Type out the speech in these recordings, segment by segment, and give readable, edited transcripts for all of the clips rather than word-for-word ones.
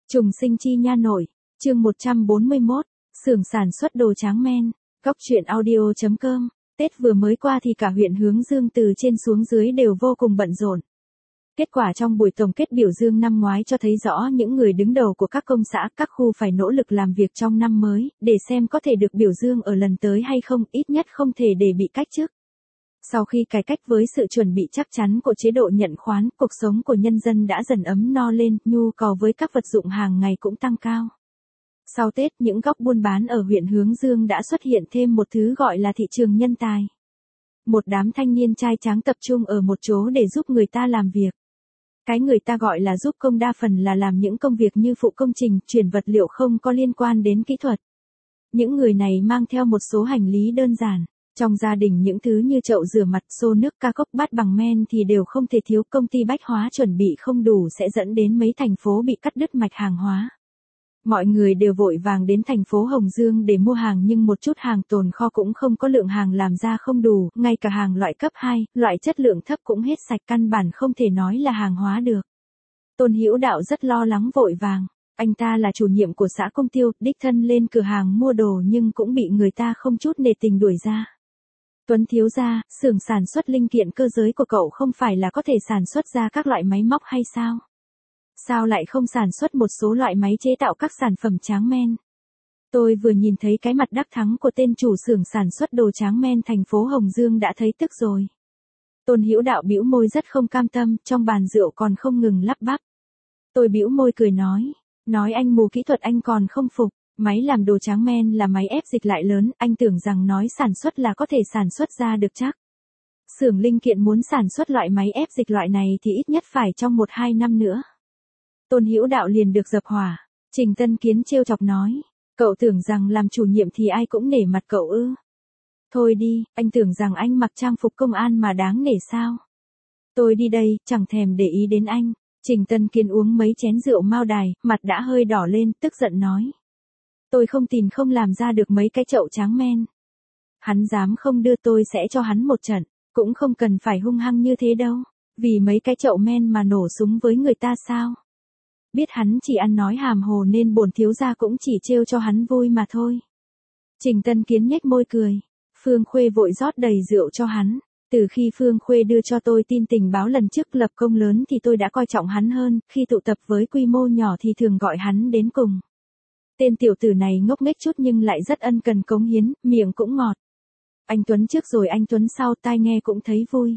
Trùng sinh chi nha nội, chương 141, xưởng sản xuất đồ tráng men, góc truyện audio.com. Tết vừa mới qua thì cả huyện Hướng Dương từ trên xuống dưới đều vô cùng bận rộn. Kết quả trong buổi tổng kết biểu dương năm ngoái cho thấy rõ những người đứng đầu của các công xã, các khu phải nỗ lực làm việc trong năm mới, để xem có thể được biểu dương ở lần tới hay không, ít nhất không thể để bị cách chức. Sau khi cải cách với sự chuẩn bị chắc chắn của chế độ nhận khoán, cuộc sống của nhân dân đã dần ấm no lên, nhu cầu với các vật dụng hàng ngày cũng tăng cao. Sau Tết, những góc buôn bán ở huyện Hướng Dương đã xuất hiện thêm một thứ gọi là thị trường nhân tài. Một đám thanh niên trai tráng tập trung ở một chỗ để giúp người ta làm việc. Cái người ta gọi là giúp công đa phần là làm những công việc như phụ công trình, chuyển vật liệu không có liên quan đến kỹ thuật. Những người này mang theo một số hành lý đơn giản. Trong gia đình những thứ như chậu rửa mặt, xô nước, ca cốc, bát bằng men thì đều không thể thiếu. Công ty bách hóa chuẩn bị không đủ sẽ dẫn đến mấy thành phố bị cắt đứt mạch hàng hóa. Mọi người đều vội vàng đến thành phố Hồng Dương để mua hàng, nhưng một chút hàng tồn kho cũng không có, lượng hàng làm ra không đủ, ngay cả hàng loại cấp 2, loại chất lượng thấp cũng hết sạch, căn bản không thể nói là hàng hóa được. Tôn Hữu Đạo rất lo lắng vội vàng. Anh ta là chủ nhiệm của xã Công Tiêu, đích thân lên cửa hàng mua đồ nhưng cũng bị người ta không chút nể tình đuổi ra. Tuấn thiếu gia, xưởng sản xuất linh kiện cơ giới của cậu không phải là có thể sản xuất ra các loại máy móc hay sao? Sao lại không sản xuất một số loại máy chế tạo các sản phẩm tráng men? Tôi vừa nhìn thấy cái mặt đắc thắng của tên chủ xưởng sản xuất đồ tráng men thành phố Hồng Dương đã thấy tức rồi. Tôn Hữu Đạo bĩu môi rất không cam tâm, trong bàn rượu còn không ngừng lắp bắp. Tôi bĩu môi cười nói anh mù kỹ thuật anh còn không phục. Máy làm đồ tráng men là máy ép dịch lại lớn, anh tưởng rằng nói sản xuất là có thể sản xuất ra được chắc. Xưởng linh kiện muốn sản xuất loại máy ép dịch loại này thì ít nhất phải trong 1-2 năm nữa. Tôn Hữu Đạo liền được dập hỏa. Trình Tân Kiến trêu chọc nói, cậu tưởng rằng làm chủ nhiệm thì ai cũng nể mặt cậu ư? Thôi đi, anh tưởng rằng anh mặc trang phục công an mà đáng nể sao? Tôi đi đây, chẳng thèm để ý đến anh. Trình Tân Kiến uống mấy chén rượu Mao Đài, mặt đã hơi đỏ lên, tức giận nói. Tôi không tin không làm ra được mấy cái chậu tráng men. Hắn dám không đưa tôi sẽ cho hắn một trận, cũng không cần phải hung hăng như thế đâu, vì mấy cái chậu men mà nổ súng với người ta sao? Biết hắn chỉ ăn nói hàm hồ nên bổn thiếu gia cũng chỉ trêu cho hắn vui mà thôi. Trình Tân Kiến nhếch môi cười. Phương Khuê vội rót đầy rượu cho hắn. Từ khi Phương Khuê đưa cho tôi tin tình báo lần trước lập công lớn thì tôi đã coi trọng hắn hơn, khi tụ tập với quy mô nhỏ thì thường gọi hắn đến cùng. Tên tiểu tử này ngốc nghếch chút nhưng lại rất ân cần cống hiến, miệng cũng ngọt. Anh Tuấn trước rồi anh Tuấn sau, tai nghe cũng thấy vui.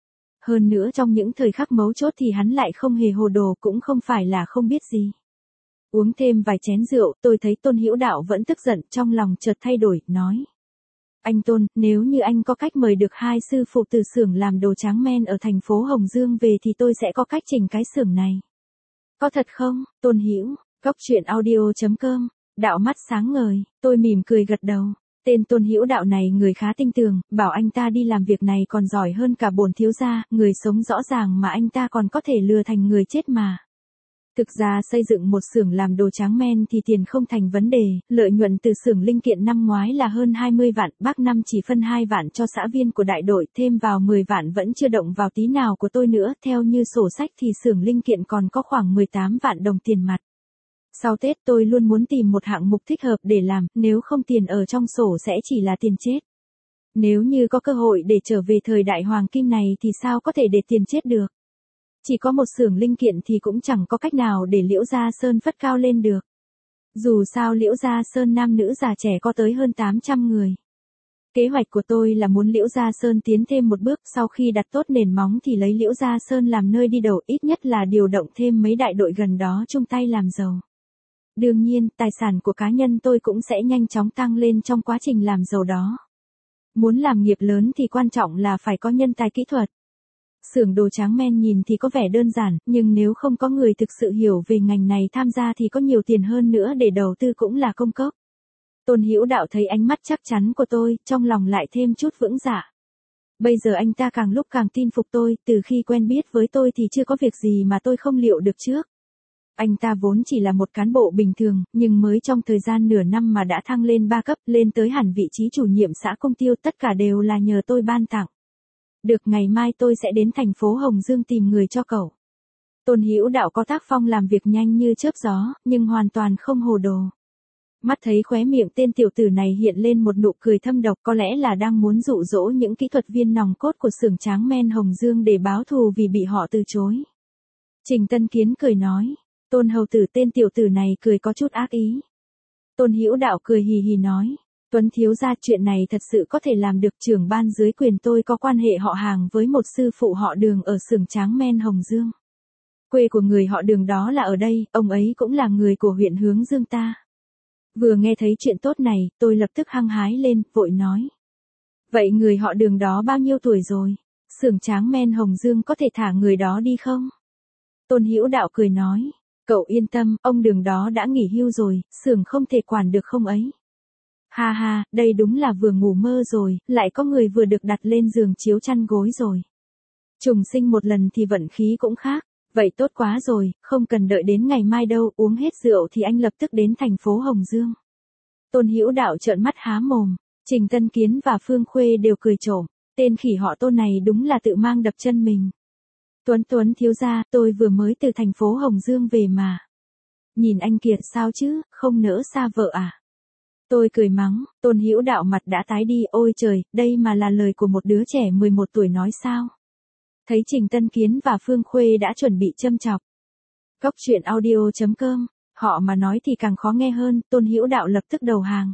Hơn nữa trong những thời khắc mấu chốt thì hắn lại không hề hồ đồ, cũng không phải là không biết gì. Uống thêm vài chén rượu, tôi thấy Tôn Hữu Đạo vẫn tức giận, trong lòng chợt thay đổi, nói. Anh Tôn, nếu như anh có cách mời được 2 sư phụ từ xưởng làm đồ tráng men ở thành phố Hồng Dương về thì tôi sẽ có cách chỉnh cái xưởng này. Có thật không, Tôn Hữu? Góc truyện audio.com. Đạo mắt sáng ngời, tôi mỉm cười gật đầu. Tên Tôn Hữu Đạo này người khá tinh tường, bảo anh ta đi làm việc này còn giỏi hơn cả bổn thiếu gia, người sống rõ ràng mà anh ta còn có thể lừa thành người chết mà. Thực ra xây dựng một xưởng làm đồ tráng men thì tiền không thành vấn đề, lợi nhuận từ xưởng linh kiện năm ngoái là hơn 20 vạn, bác năm chỉ phân 2 vạn cho xã viên của đại đội, thêm vào 10 vạn vẫn chưa động vào tí nào của tôi nữa, theo như sổ sách thì xưởng linh kiện còn có khoảng 18 vạn đồng tiền mặt. Sau Tết tôi luôn muốn tìm một hạng mục thích hợp để làm, nếu không tiền ở trong sổ sẽ chỉ là tiền chết. Nếu như có cơ hội để trở về thời đại hoàng kim này thì sao có thể để tiền chết được. Chỉ có một xưởng linh kiện thì cũng chẳng có cách nào để Liễu Gia Sơn phất cao lên được. Dù sao Liễu Gia Sơn nam nữ già trẻ có tới hơn 800 người. Kế hoạch của tôi là muốn Liễu Gia Sơn tiến thêm một bước, sau khi đặt tốt nền móng thì lấy Liễu Gia Sơn làm nơi đi đầu, ít nhất là điều động thêm mấy đại đội gần đó chung tay làm giàu. Đương nhiên, tài sản của cá nhân tôi cũng sẽ nhanh chóng tăng lên trong quá trình làm giàu đó. Muốn làm nghiệp lớn thì quan trọng là phải có nhân tài kỹ thuật. Xưởng đồ tráng men nhìn thì có vẻ đơn giản, nhưng nếu không có người thực sự hiểu về ngành này tham gia thì có nhiều tiền hơn nữa để đầu tư cũng là công cốc. Tôn Hữu Đạo thấy ánh mắt chắc chắn của tôi, trong lòng lại thêm chút vững dạ. Bây giờ anh ta càng lúc càng tin phục tôi, từ khi quen biết với tôi thì chưa có việc gì mà tôi không liệu được trước. Anh ta vốn chỉ là một cán bộ bình thường, nhưng mới trong thời gian nửa năm mà đã thăng lên 3 cấp, lên tới hẳn vị trí chủ nhiệm xã Công Tiêu, tất cả đều là nhờ tôi ban tặng. Được, ngày mai tôi sẽ đến thành phố Hồng Dương tìm người cho cậu. Tôn Hữu Đạo có tác phong làm việc nhanh như chớp gió, nhưng hoàn toàn không hồ đồ. Mắt thấy khóe miệng tên tiểu tử này hiện lên một nụ cười thâm độc, có lẽ là đang muốn dụ dỗ những kỹ thuật viên nòng cốt của xưởng tráng men Hồng Dương để báo thù vì bị họ từ chối. Trình Tân Kiến cười nói, Tôn hầu tử, tên tiểu tử này cười có chút ác ý. Tôn Hữu Đạo cười hì hì nói, Tuấn thiếu gia, chuyện này thật sự có thể làm được. Trưởng ban dưới quyền tôi có quan hệ họ hàng với một sư phụ họ Đường ở xưởng tráng men Hồng Dương. Quê của người họ Đường đó là ở đây, ông ấy cũng là người của huyện Hướng Dương ta. Vừa nghe thấy chuyện tốt này, tôi lập tức hăng hái lên, vội nói. Vậy người họ Đường đó bao nhiêu tuổi rồi? Xưởng tráng men Hồng Dương có thể thả người đó đi không? Tôn Hữu Đạo cười nói, cậu yên tâm, ông Đường đó đã nghỉ hưu rồi, xưởng không thể quản được không ấy. Ha ha, đây đúng là vừa ngủ mơ rồi, lại có người vừa được đặt lên giường chiếu chăn gối rồi. Trùng sinh một lần thì vận khí cũng khác. Vậy tốt quá rồi, không cần đợi đến ngày mai đâu, uống hết rượu thì anh lập tức đến thành phố Hồng Dương. Tôn Hữu Đạo trợn mắt há mồm, Trình Tân Kiến và Phương Khuê đều cười trộm, tên khỉ họ Tôn này đúng là tự mang đập chân mình. Tuấn thiếu gia, tôi vừa mới từ thành phố Hồng Dương về mà. Nhìn anh Kiệt sao chứ, không nỡ xa vợ à? Tôi cười mắng, Tôn Hữu Đạo mặt đã tái đi, ôi trời, đây mà là lời của một đứa trẻ 11 tuổi nói sao? Thấy Trình Tân Kiến và Phương Khuê đã chuẩn bị châm chọc. Cóc truyện audio.com, họ mà nói thì càng khó nghe hơn, Tôn Hữu Đạo lập tức đầu hàng.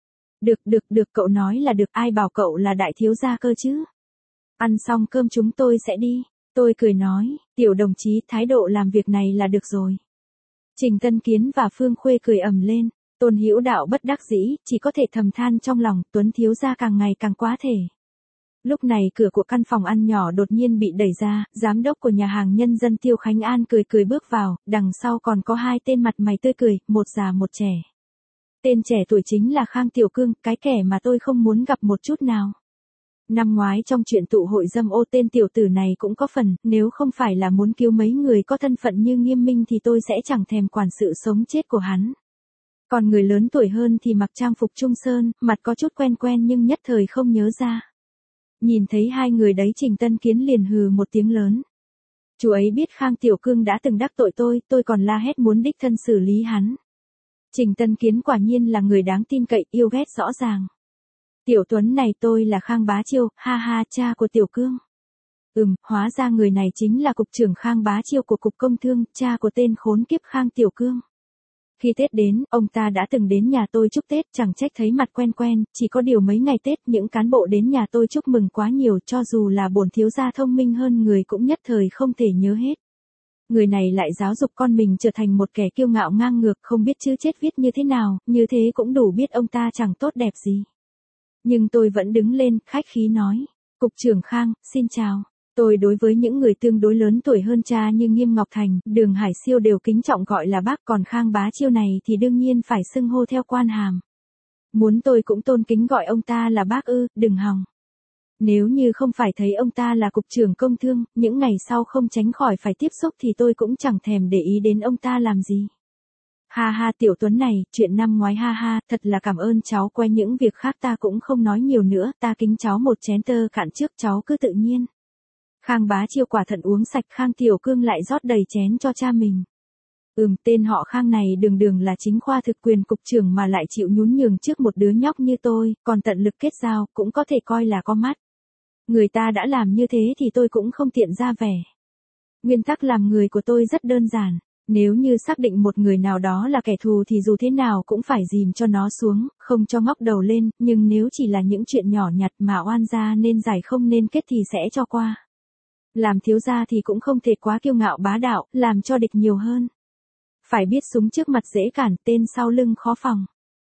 Được, cậu nói là được, ai bảo cậu là đại thiếu gia cơ chứ? Ăn xong cơm chúng tôi sẽ đi. Tôi cười nói, tiểu đồng chí, thái độ làm việc này là được rồi. Trình Tân Kiến và Phương Khuê cười ầm lên, Tôn Hữu Đạo bất đắc dĩ, chỉ có thể thầm than trong lòng, Tuấn thiếu gia càng ngày càng quá thể. Lúc này cửa của căn phòng ăn nhỏ đột nhiên bị đẩy ra, giám đốc của nhà hàng Nhân Dân Tiêu Khánh An cười bước vào, đằng sau còn có hai tên mặt mày tươi cười, một già một trẻ. Tên trẻ tuổi chính là Khang Tiểu Cương, cái kẻ mà tôi không muốn gặp một chút nào. Năm ngoái trong chuyện tụ hội dâm ô, tên tiểu tử này cũng có phần, nếu không phải là muốn cứu mấy người có thân phận như Nghiêm Minh thì tôi sẽ chẳng thèm quản sự sống chết của hắn. Còn người lớn tuổi hơn thì mặc trang phục Trung Sơn, mặt có chút quen nhưng nhất thời không nhớ ra. Nhìn thấy hai người đấy, Trình Tân Kiến liền hừ một tiếng lớn. Chú ấy biết Khang Tiểu Cương đã từng đắc tội tôi còn la hét muốn đích thân xử lý hắn. Trình Tân Kiến quả nhiên là người đáng tin cậy, yêu ghét rõ ràng. Tiểu Tuấn này, tôi là Khang Bá Chiêu, ha ha, cha của Tiểu Cương. Hóa ra người này chính là cục trưởng Khang Bá Chiêu của Cục Công Thương, cha của tên khốn kiếp Khang Tiểu Cương. Khi Tết đến, ông ta đã từng đến nhà tôi chúc Tết, chẳng trách thấy mặt quen, chỉ có điều mấy ngày Tết những cán bộ đến nhà tôi chúc mừng quá nhiều, cho dù là bổn thiếu gia thông minh hơn người cũng nhất thời không thể nhớ hết. Người này lại giáo dục con mình trở thành một kẻ kiêu ngạo ngang ngược, không biết chữ chết viết như thế nào, như thế cũng đủ biết ông ta chẳng tốt đẹp gì. Nhưng tôi vẫn đứng lên, khách khí nói, Cục trưởng Khang, xin chào. Tôi đối với những người tương đối lớn tuổi hơn cha như Nghiêm Ngọc Thành, Đường Hải Siêu đều kính trọng gọi là bác, còn Khang Bá Chiêu này thì đương nhiên phải xưng hô theo quan hàm. Muốn tôi cũng tôn kính gọi ông ta là bác ư, đừng hòng. Nếu như không phải thấy ông ta là Cục trưởng Công Thương, những ngày sau không tránh khỏi phải tiếp xúc thì tôi cũng chẳng thèm để ý đến ông ta làm gì. Ha ha, Tiểu Tuấn này, chuyện năm ngoái ha ha, thật là cảm ơn cháu, quen những việc khác ta cũng không nói nhiều nữa, ta kính cháu một chén tơ cạn trước, cháu cứ tự nhiên. Khang Bá Chiêu quả thận uống sạch, Khang Tiểu Cương lại rót đầy chén cho cha mình. Tên họ Khang này đường là chính khoa thực quyền cục trưởng mà lại chịu nhún nhường trước một đứa nhóc như tôi, còn tận lực kết giao, cũng có thể coi là có mắt. Người ta đã làm như thế thì tôi cũng không tiện ra vẻ. Nguyên tắc làm người của tôi rất đơn giản. Nếu như xác định một người nào đó là kẻ thù thì dù thế nào cũng phải dìm cho nó xuống, không cho ngóc đầu lên, nhưng nếu chỉ là những chuyện nhỏ nhặt mà oan gia nên giải không nên kết thì sẽ cho qua. Làm thiếu gia thì cũng không thể quá kiêu ngạo bá đạo, làm cho địch nhiều hơn. Phải biết súng trước mặt dễ cản, tên sau lưng khó phòng.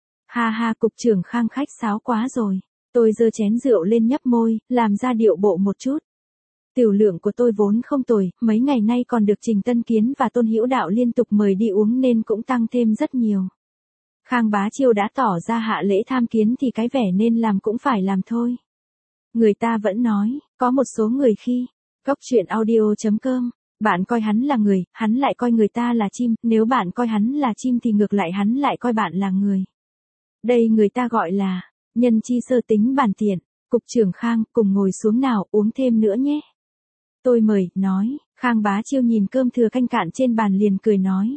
Ha ha, Cục trưởng Khang khách sáo quá rồi. Tôi giơ chén rượu lên nhấp môi, làm ra điệu bộ một chút. Tiểu lượng của tôi vốn không tồi, mấy ngày nay còn được Trình Tân Kiến và Tôn Hữu Đạo liên tục mời đi uống nên cũng tăng thêm rất nhiều. Khang Bá Chiêu đã tỏ ra hạ lễ tham kiến thì cái vẻ nên làm cũng phải làm thôi. Người ta vẫn nói, có một số người khi, cóc truyện audio.com, bạn coi hắn là người, hắn lại coi người ta là chim, nếu bạn coi hắn là chim thì ngược lại hắn lại coi bạn là người. Đây người ta gọi là, nhân chi sơ tính bản tiện. Cục trưởng Khang, cùng ngồi xuống nào, uống thêm nữa nhé. Tôi mời, nói, Khang Bá Chiêu nhìn cơm thừa canh cạn trên bàn liền cười nói.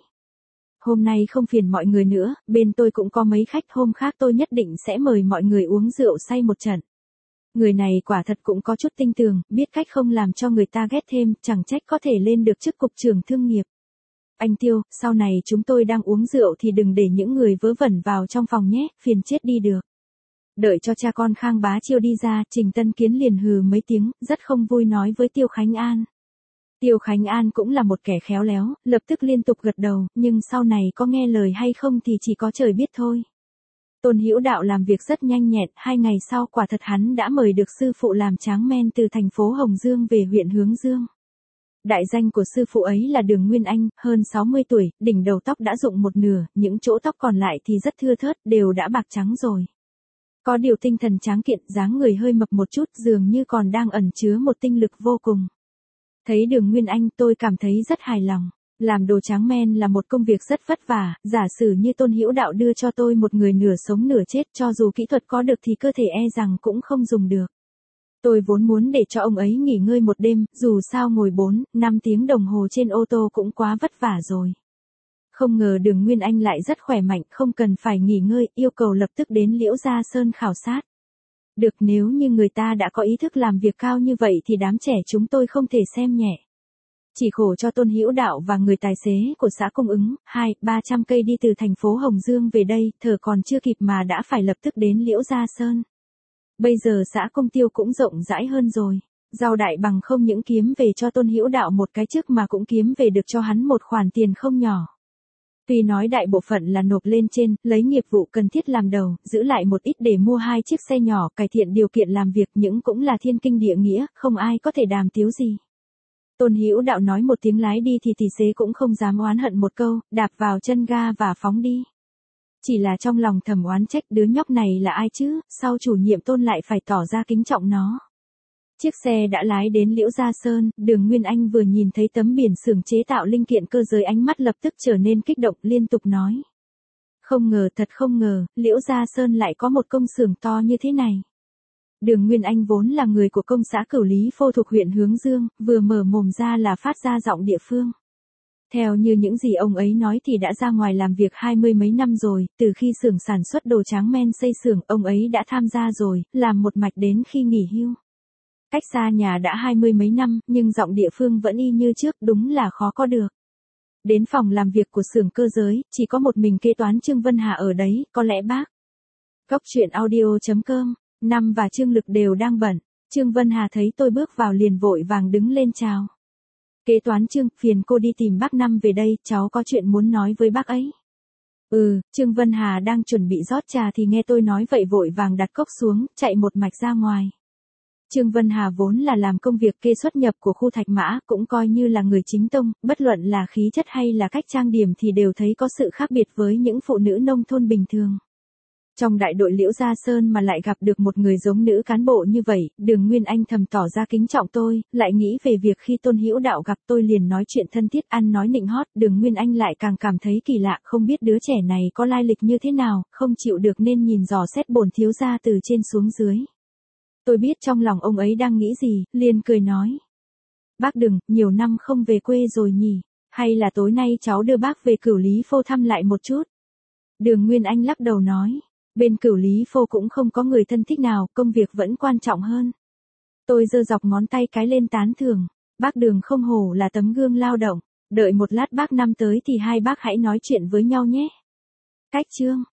Hôm nay không phiền mọi người nữa, bên tôi cũng có mấy khách, hôm khác tôi nhất định sẽ mời mọi người uống rượu say một trận. Người này quả thật cũng có chút tinh tường, biết cách không làm cho người ta ghét thêm, chẳng trách có thể lên được chức cục trưởng thương nghiệp. Anh Tiêu, sau này chúng tôi đang uống rượu thì đừng để những người vớ vẩn vào trong phòng nhé, phiền chết đi được. Đợi cho cha con Khang Bá Chiêu đi ra, Trình Tân Kiến liền hừ mấy tiếng, rất không vui nói với Tiêu Khánh An. Tiêu Khánh An cũng là một kẻ khéo léo, lập tức liên tục gật đầu, nhưng sau này có nghe lời hay không thì chỉ có trời biết thôi. Tôn Hữu Đạo làm việc rất nhanh nhẹn, 2 ngày sau quả thật hắn đã mời được sư phụ làm tráng men từ thành phố Hồng Dương về huyện Hướng Dương. Đại danh của sư phụ ấy là Đường Nguyên Anh, hơn 60 tuổi, đỉnh đầu tóc đã rụng một nửa, những chỗ tóc còn lại thì rất thưa thớt, đều đã bạc trắng rồi. Có điều tinh thần tráng kiện, dáng người hơi mập một chút, dường như còn đang ẩn chứa một tinh lực vô cùng. Thấy Đường Nguyên Anh tôi cảm thấy rất hài lòng. Làm đồ tráng men là một công việc rất vất vả, giả sử như Tôn Hữu Đạo đưa cho tôi một người nửa sống nửa chết, cho dù kỹ thuật có được thì cơ thể e rằng cũng không dùng được. Tôi vốn muốn để cho ông ấy nghỉ ngơi một đêm, dù sao ngồi 4-5 tiếng đồng hồ trên ô tô cũng quá vất vả rồi. Không ngờ Đường Nguyên Anh lại rất khỏe mạnh, không cần phải nghỉ ngơi, yêu cầu lập tức đến Liễu Gia Sơn khảo sát. Được, nếu như người ta đã có ý thức làm việc cao như vậy thì đám trẻ chúng tôi không thể xem nhẹ. Chỉ khổ cho Tôn Hữu Đạo và người tài xế của xã Cung Ứng, 200-300 cây đi từ thành phố Hồng Dương về đây, thở còn chưa kịp mà đã phải lập tức đến Liễu Gia Sơn. Bây giờ xã Công Tiêu cũng rộng rãi hơn rồi. Giao Đại Bằng không những kiếm về cho Tôn Hữu Đạo một cái chức mà cũng kiếm về được cho hắn một khoản tiền không nhỏ. Tuy nói đại bộ phận là nộp lên trên, lấy nghiệp vụ cần thiết làm đầu, giữ lại một ít để mua 2 chiếc xe nhỏ, cải thiện điều kiện làm việc, những cũng là thiên kinh địa nghĩa, không ai có thể đàm tiếu gì. Tôn Hữu Đạo nói một tiếng lái đi thì tài xế cũng không dám oán hận một câu, đạp vào chân ga và phóng đi. Chỉ là trong lòng thầm oán trách đứa nhóc này là ai chứ, sao chủ nhiệm Tôn lại phải tỏ ra kính trọng nó. Chiếc xe đã lái đến Liễu Gia Sơn, Đường Nguyên Anh vừa nhìn thấy tấm biển xưởng chế tạo linh kiện cơ giới ánh mắt lập tức trở nên kích động liên tục nói. Không ngờ, thật không ngờ, Liễu Gia Sơn lại có một công xưởng to như thế này. Đường Nguyên Anh vốn là người của công xã Cửu Lý Phô thuộc huyện Hướng Dương, vừa mở mồm ra là phát ra giọng địa phương. Theo như những gì ông ấy nói thì đã ra ngoài làm việc 20 mấy năm rồi, từ khi xưởng sản xuất đồ tráng men xây xưởng ông ấy đã tham gia rồi, làm một mạch đến khi nghỉ hưu. Cách xa nhà đã 20 mấy năm, nhưng giọng địa phương vẫn y như trước, đúng là khó có được. Đến phòng làm việc của xưởng cơ giới, chỉ có một mình kế toán Trương Vân Hà ở đấy, có lẽ bác. Góc truyện audio.com, Năm và Trương Lực đều đang bận. Trương Vân Hà thấy tôi bước vào liền vội vàng đứng lên chào. Kế toán Trương, phiền cô đi tìm bác Năm về đây, cháu có chuyện muốn nói với bác ấy. Trương Vân Hà đang chuẩn bị rót trà thì nghe tôi nói vậy vội vàng đặt cốc xuống, chạy một mạch ra ngoài. Trương Vân Hà vốn là làm công việc kê xuất nhập của khu Thạch Mã, cũng coi như là người chính tông, bất luận là khí chất hay là cách trang điểm thì đều thấy có sự khác biệt với những phụ nữ nông thôn bình thường. Trong đại đội Liễu Gia Sơn mà lại gặp được một người giống nữ cán bộ như vậy, Đường Nguyên Anh thầm tỏ ra kính trọng tôi, lại nghĩ về việc khi Tôn Hữu Đạo gặp tôi liền nói chuyện thân thiết ăn nói nịnh hót, Đường Nguyên Anh lại càng cảm thấy kỳ lạ, không biết đứa trẻ này có lai lịch như thế nào, không chịu được nên nhìn dò xét bổn thiếu gia từ trên xuống dưới. Tôi biết trong lòng ông ấy đang nghĩ gì, liền cười nói. Bác Đường, nhiều năm không về quê rồi nhỉ, hay là tối nay cháu đưa bác về Cửu Lý Phô thăm lại một chút. Đường Nguyên Anh lắc đầu nói. Bên Cửu Lý Phô cũng không có người thân thích nào, công việc vẫn quan trọng hơn. Tôi giơ dọc ngón tay cái lên tán thưởng. Bác Đường không hổ là tấm gương lao động. Đợi một lát bác Năm tới thì hai bác hãy nói chuyện với nhau nhé. Cách chương.